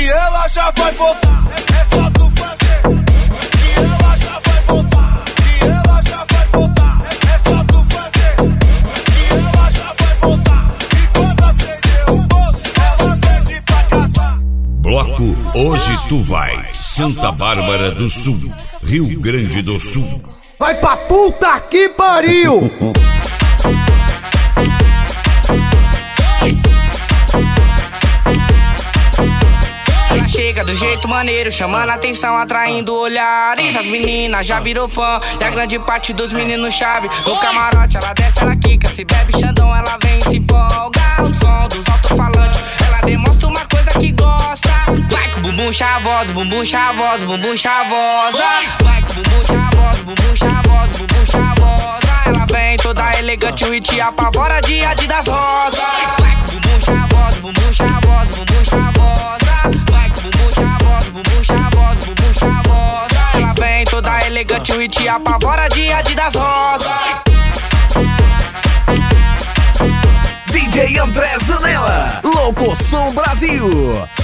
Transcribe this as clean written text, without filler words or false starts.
que ela já vai voltar. É só tu fazer, que ela já vai voltar. Que ela já vai voltar. É só tu fazer, que ela já vai voltar. E quando acender o bolso, ela pede pra casar. Bloco Hoje Tu Vai, Santa Bárbara do Sul, Rio Grande do Sul. Vai pra puta que pariu! Ela chega do jeito maneiro, chamando a atenção, atraindo olhares. As meninas já virou fã e a grande parte dos meninos chave. No camarote ela desce, ela quica, se bebe xandão, ela vem e se empolga. O som dos alto-falantes, ela demonstra uma coisa que gosta. Vai com o bumbum chavoso, bumbum chavoso, bumbum chavosa. Vai com o bumbum chavoso, bumbum chavoso, bumbum chavosa. Ela vem toda elegante, o hit apavora de Adidas rosa. Vai com o bumbum chavoso, bumbum chavoso, bumbum chavosa. Vai com o bumbum chavoso, bumbum chavoso, bumbum chavosa. Ela vem toda elegante, o hit apavora de Adidas rosa. DJ André Zanella, Louco Som Brasil.